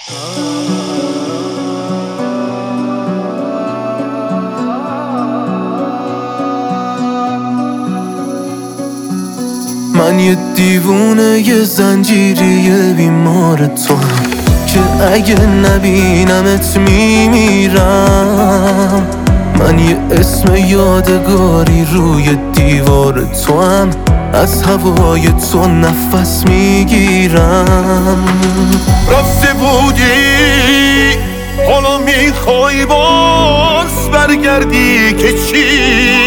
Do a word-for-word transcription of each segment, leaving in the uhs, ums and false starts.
من یه دیوونه یه زنجیری بیمار تو هم که اگه نبینمت میمیرم. من یه اسم یادگاری روی دیوار تو هم از هوای تو نفس میگیرم. رفته بودی حالا میخوای باز برگردی که چی؟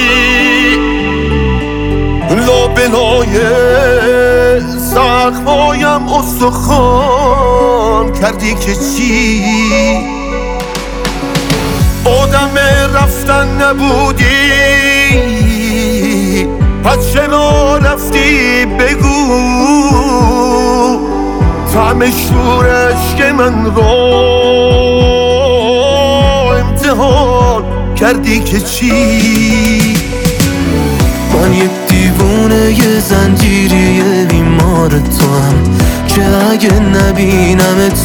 لابلای زخمایم استخوان کردی که چی؟ آدم رفتن نبودی پس چرا رفتی بگو؟ طعم شورش که من رو امتحان کردی که چی؟ من یه دیوونه یه زنجیری بیمار تو هم که اگه نبینمت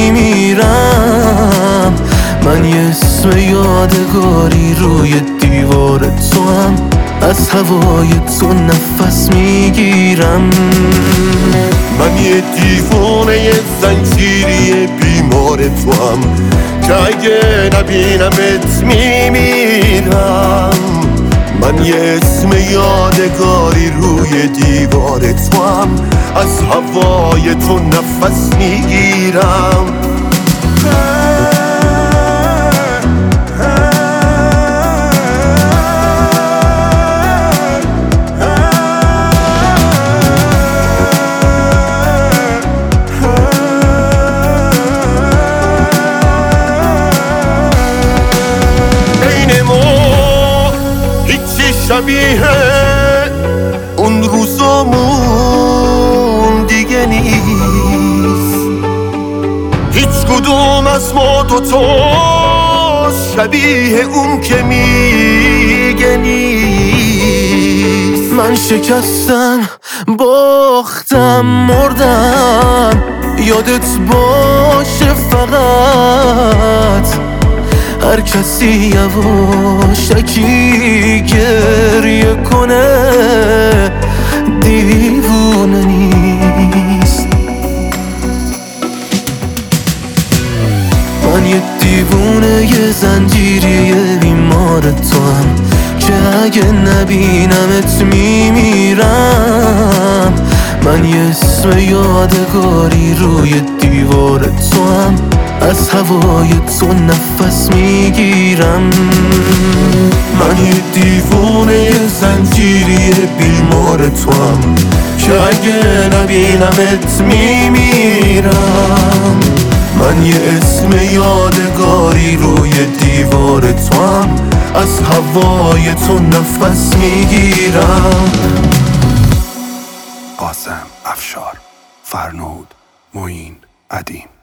میمیرم. من یه اسم یادگاری روی دیوار تو هم از هوای تو نفس میگیرم. من یه دیوونه یه زنجیری بیمار تو هم که اگه نبینمت میمیرم. من یه اسم یادگاری روی دیوار تو هم از هوای تو نفس میگیرم. شبیه اون روزامون دیگه نیست. هیچ کدوم از ما دوتا شبیه اون که میگه نیست. من شکستم، باختم، مردم، یادت باشه فقط هر کسی یواشکی گریه کنه دیوونه نیست. من یه دیوونه یه زنجیری بیمار تو هم که اگه نبینمت میمیرم. من یه اسم یادگاری روی دیوار تو هم از هوای تو نفس میگیرم. من یه دیوونه یه زنجیری بیمار تو هم که اگه نبینمت میمیرم. من یه اسم یادگاری روی دیوار تو هم از هوای تو نفس میگیرم. قاسم افشار، فرنود، معین، ادیم.